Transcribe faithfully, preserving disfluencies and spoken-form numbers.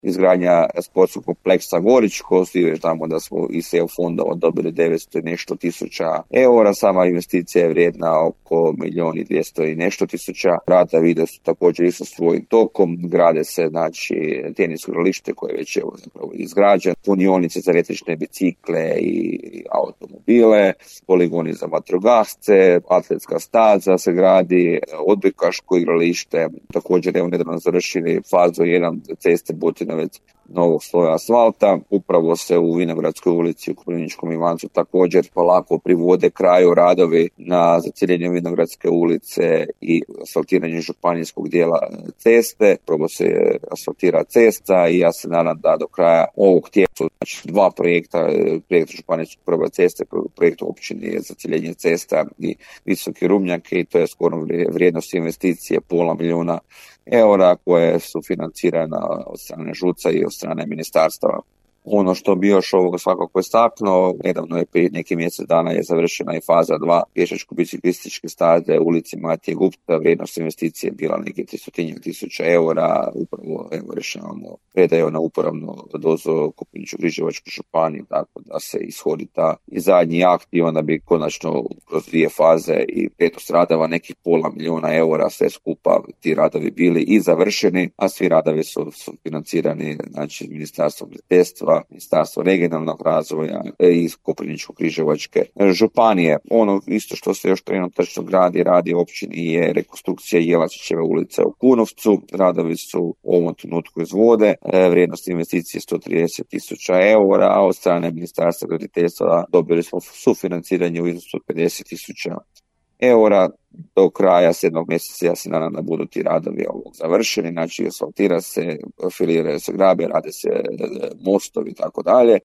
izgradnja sportskog kompleksa Goričko, svi već znamo da smo iz E U fondova dobili devetsto i nešto tisuća eura, sama investicija je vrijedna oko milijon i dvjesto i nešto tisuća. Radovi vide su također isto svojim tokom, grade se znači tenisko igralište koje je već evo zapravo izgrađeno, punionice za električne bicikle i automobile, poligoni za vatrogasce, atletska staza se gradi, odbojkaško igralište, također evo nedavno završili fazu jedan ceste Butinovec novog sloja asfalta. Upravo se u Vinogradskoj ulici u Koprivničkom Ivancu također polako privode kraju radovi na zacjeljenju Vinogradske ulice i asfaltiranje županijskog dijela ceste. Upravo se asfaltira cesta i ja se nadam da do kraja ovog tjedna, znači dva projekta, projekt županijskog prva ceste, projekt općine zacjeljenje cesta i Visoki Rubnjak, i to je skoro vrijednost investicije pola milijuna eura koje su financirana od strane ŽUC-a i od strane ministarstava. Ono što bi još ovoga svakako istaknuo, nedavno je prije neki mjesec dana je završena i faza dva pješačko-biciklističke staze u ulici Matije Gupta, vrijednost investicije je bila neki tristo tisuća eura, upravo evo rješavamo predaju na uporabnu dozu Koprivničko-križevačkoj županiji, tako da se ishodi ta i zadnji akt i onda bi konačno kroz dvije faze i petnaest radova nekih pola milijuna eura sve skupa ti radovi bili i završeni, a svi radovi su, su financirani znači Ministarstvom graditeljstva, Ministarstvo regionalnog razvoja i Koprivničko-križevačke županije. Ono isto što se još trenutačno gradi, radi općini je rekonstrukcija Jelačićeve ulice u Kunovcu. Radovi su u ovom trenutku izvode. Vrijednost investicije sto trideset tisuća eura, a od strane Ministarstva graditeljstva dobili smo sufinanciranje u iznosu od pedeset tisuća eura. Do kraja sedmog mjeseca ja se nadam da budu ti radovi ovog završeni, znači asfaltira se, filiraju se grabe, rade se mostovi i tako dalje.